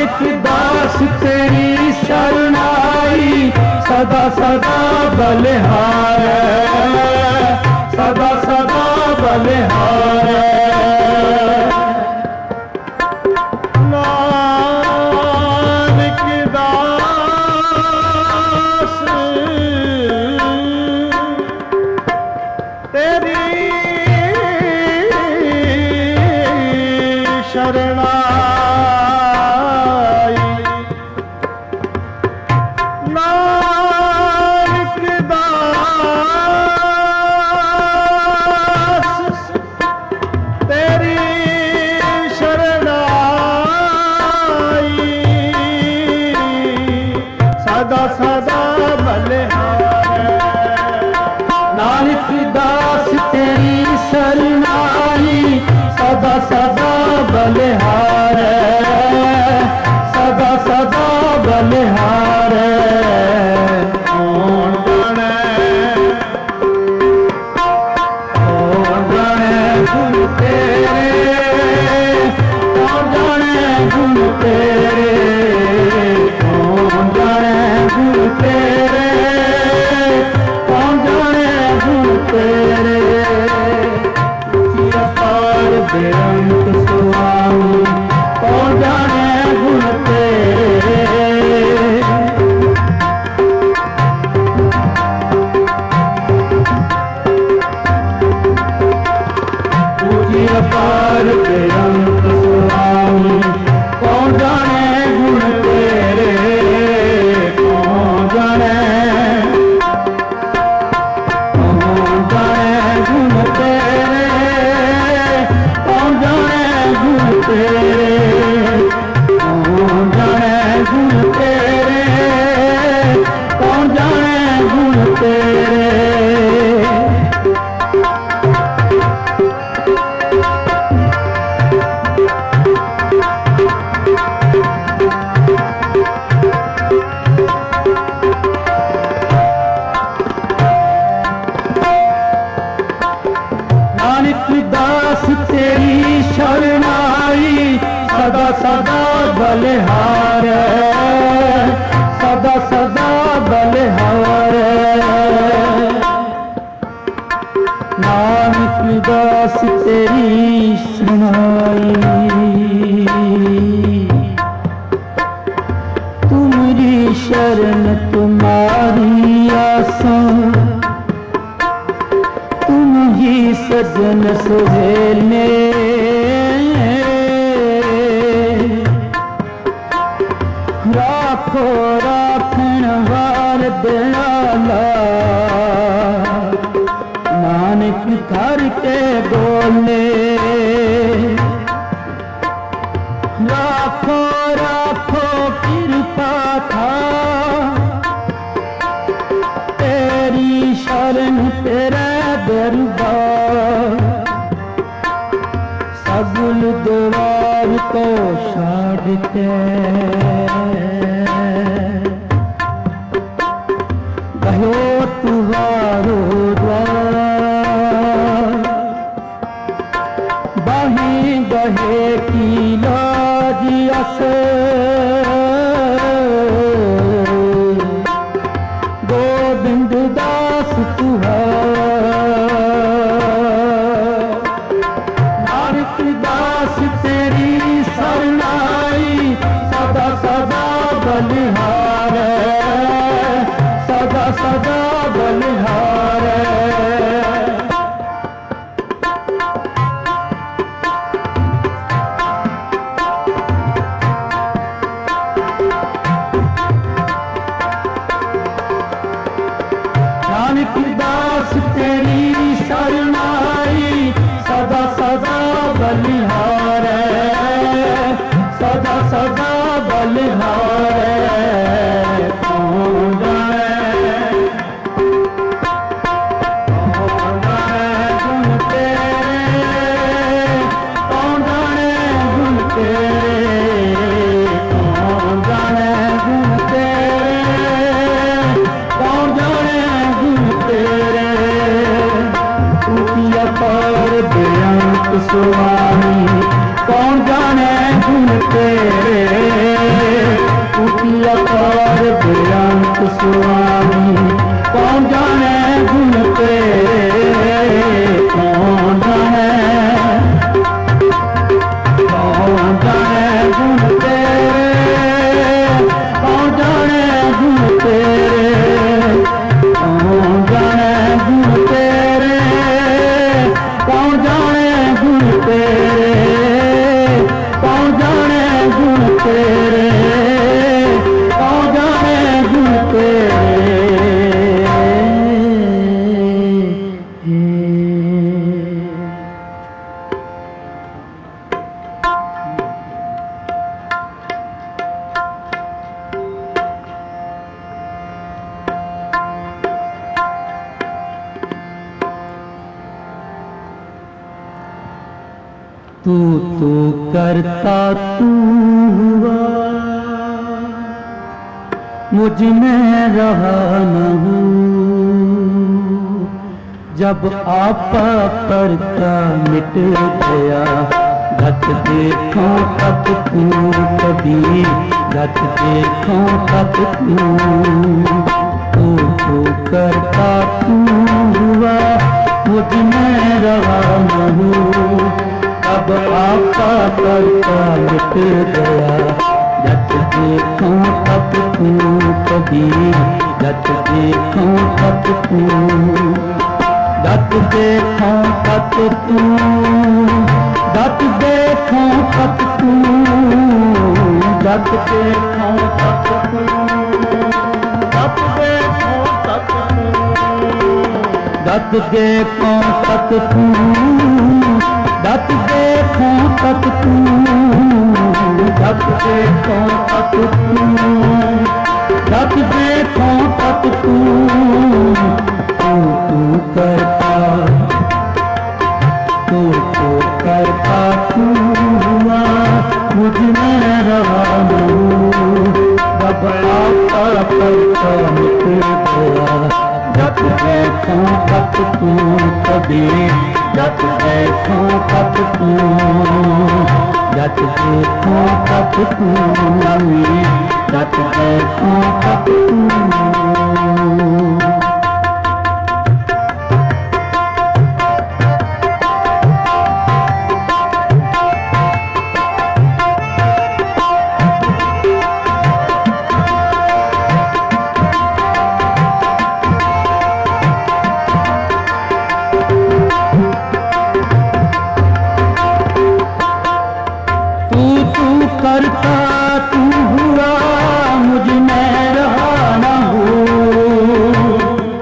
S1: नानक दास तेरी शरणाई सदा सदा बलिहार सदा सदा बलिहार सदा सदा बलिहार सदा सदा बलिहार कौन जाने कौन जाने गुण तेरे कौन जाने गुण तेरे कौन जाने गुण तेरे कौन जाने गुण तेरे बेअंत स्वामी कौन जाने गुण तेरे पूजी अपार बेअंत स्वामी कौन जाने गुण तेरे कौन जाने कौन जाने गुण तेरे कौन जाने गुण तेरे कौन जाने गुण तेरे कौन जाने गुण तेरे नानक दास तेरी शरणाई सदा सदा बलिहार सदा सदा बलिहार नानक दास तेरी शरणाई तुम्हारी शरण तुम्हारी आसा सजन सुहेले राखो राखण वार दयाला नानक कर के बोले राखो राखो कृपा था तेरी शरण तेरा दरबार सगुल द्वार को छाड़ते कहो तुहारो द्वार बाहें बहे की लाज अस गोविंद दास तुहार नानक दास तेरी शरणाई सदा सदा बलिहार सदा सदा बलिहार नानक दास तेरी शरणाई सदा सदा बलिहार सदा सदा बलिहार कौन जाने कौन जाने गुण तेरे कौन जाने गुण तेरे कौन जाने गुण तेरे कौन जाने गुण तेरे तू अपार बेअंत स्वामी कौन जाने गुण तेरे तू तो करता तू हुआ, मुझ में रहा न हूँ। जब आपा करता मिट गया, गत देखो तब तू कबीर, गत देखो तब तू। तू तो करता तू हुआ, मुझ में रहा न हूँ। अब आपा करता मिट गया, गत देखो तब तू कबीर, गत देखो तब तू। गत देखो तब तू, गत देखो तब तू, गत देखो तब तू, गत देखो तब तू, गत देखो तब तू, गत देखो तब तू, गत देखो तब तू, गत देखो तब तू। तू तू करता, तू तो करता तू हुआ, मुझ में रहा न हूँ। जब आपा करता मिट गया, गत देखो तब तू कबीर, गत देखो तब तू, गत देखो तब तू, गत देखो तब तू। करता तू हुआ, मुझ में रहा न हूँ।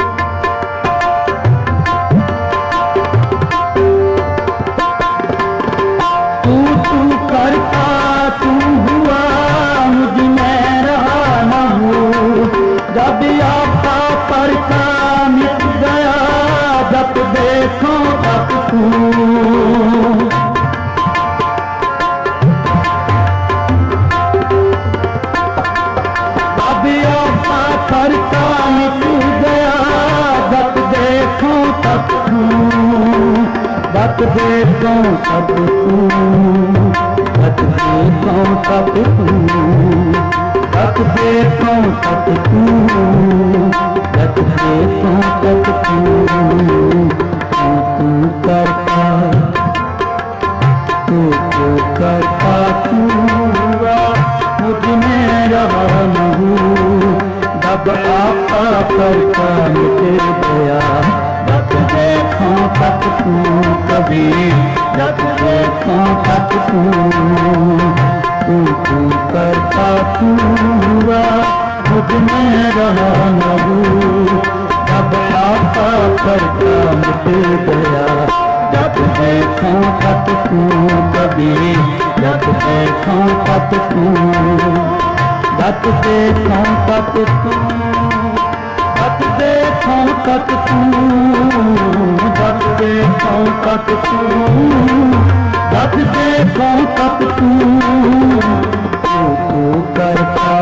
S1: तू तू करता तू हुआ, मुझ में रहा न हूँ। जब आपा पर का मिट गया, जब देखो तब तू। करता मिट गया, गत देखो तब तू, गत देखो तब तू, गत देखो तब तू, गत देखो तब तू, गत देखो तब तू। तू तू करता, तू तो करता तू हुआ, मुझ में रहा न हूँ। जब आपा करता मिट गया, गत देखो तब तू कबीर, गत देखो तब तू। तू तू करता तू हुआ, मुझ में रहा न हूँ। जब आपा करता मिट गया, गत देखो तब तू कबीर, गत देखो तब तू। गत देखो तब तू, गत देखो तब तू, गत देखो तब तू, गत देखो तब तू। तू तो करता,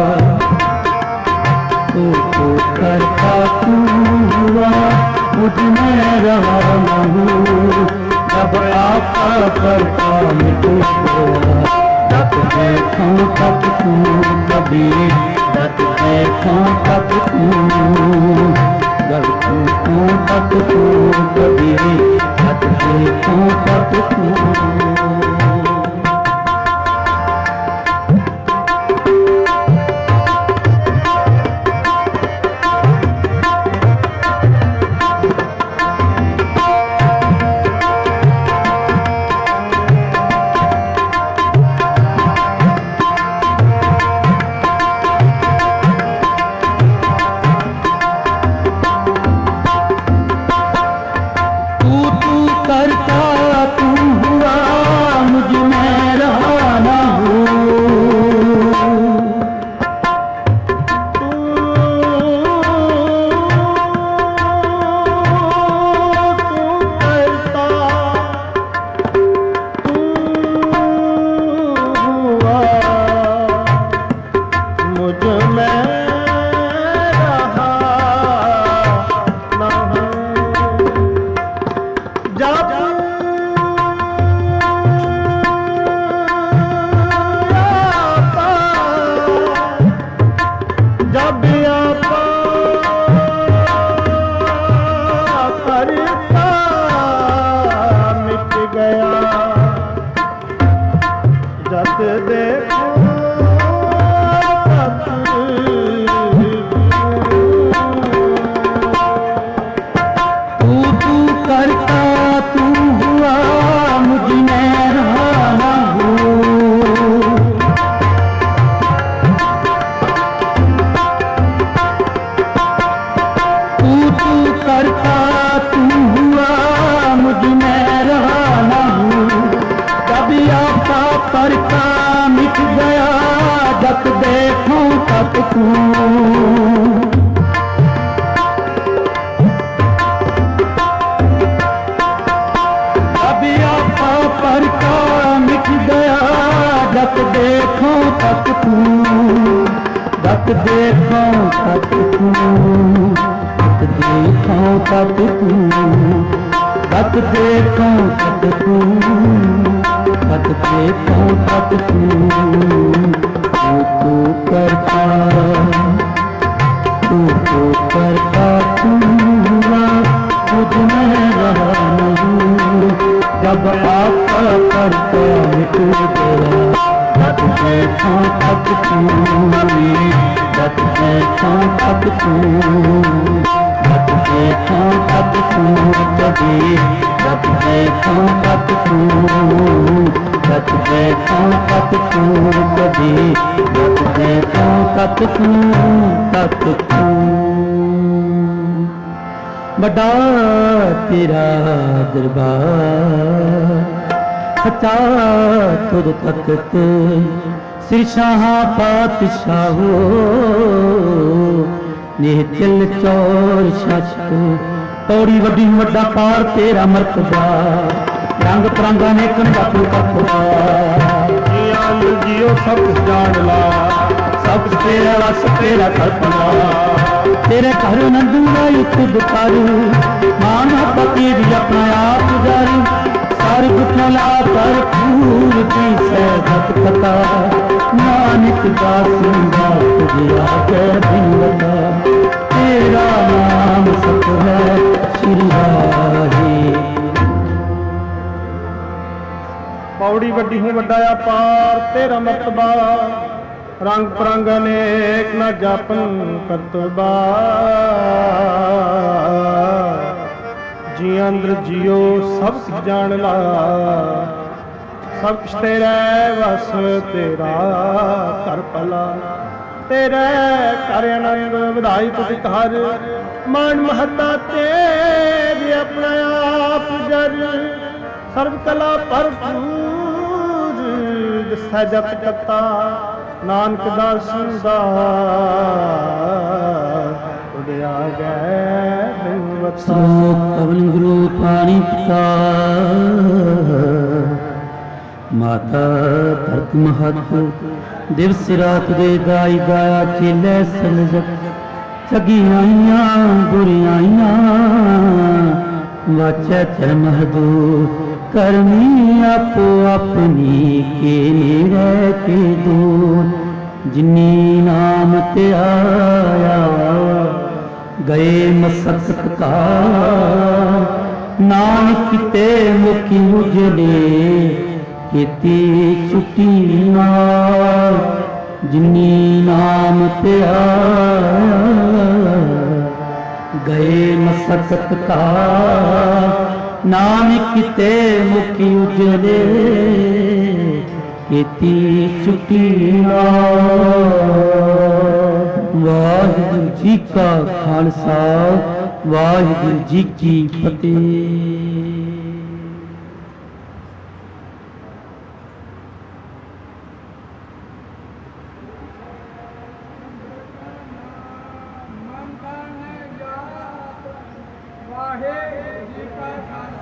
S1: तू तो करता तू हुआ, मुझ में रहा न हूँ। जब आपा करता मिट गया, गत देखो तब तू कबीर, गत देखो तब तू, गत देखो तब तू कबीर, गत देखो तब तू। करता तू हुआ, जत देखूं तत तू अभी आपा पर का मिट गया जत देखूं तत तू जत देखूं तत तू जत देखूं तत तू जत देखूं तत तू तत देखूं तत तू तू तू करता तू तू करता पूरा खुद में रहा नहीं जब आप करता मिट गया तत देखूं तत तू तत देखूं तत तू तत देखूं तत तू कभी तत देखूं तत तू तत देखूं तत तू कभी तत देखूं तत तू तत तू बड़ा तेरा दरबार सच्चा तुझ तख्त श्री शाह पातशाहो निहचल चौर शत पौड़ी वड्डी वड्डा पार तेरा मरतबा रंग तरंगा ने कंधा तू कतबा जियो सब जान ला सब तेरा रस तेरा कल्पना तेरे घर नंदूरा खुद कर मान पति भी अपना आप गुजारी सारी गुठला पर फूल की सहबत कथा नानक दासूंगा तुझे आगे दिन बता तेरा नाम सत है श्री राही
S2: पौड़ी वड्डी हूँ वड्डा पार तेरा मरतबा रंग परंग अनेक न जापन करतबा जी अंदर जियो सब कुछ जान ला सब कुछ तेरा वस तेरा कर भला तेरे कर आनंद ਵਧਾਈ तुझ घर मान महता तेरे अपना आप जर सर्व कला भरपूर सजत कता नानक दास दा उड़िया गए
S1: पवन गुरु पानी पिता माता धरत महत दिवस रात दे दाई दाया खेले सलजत चगी आइया बुरी आइया वाचा धर्म दो करमी आपो अपनी के रह के दो जिन्नी नाम ते आया गए मसकत का नानक किते मुखी उजले केती छुट्टी नाल जिन्नी नाम ते आया गए मसकत का नानक किते मुखी उजले केती छुट्टी वाहिगुरू जी का खालसा वाहिगुरू जी की फतेह।
S3: वाहे जी का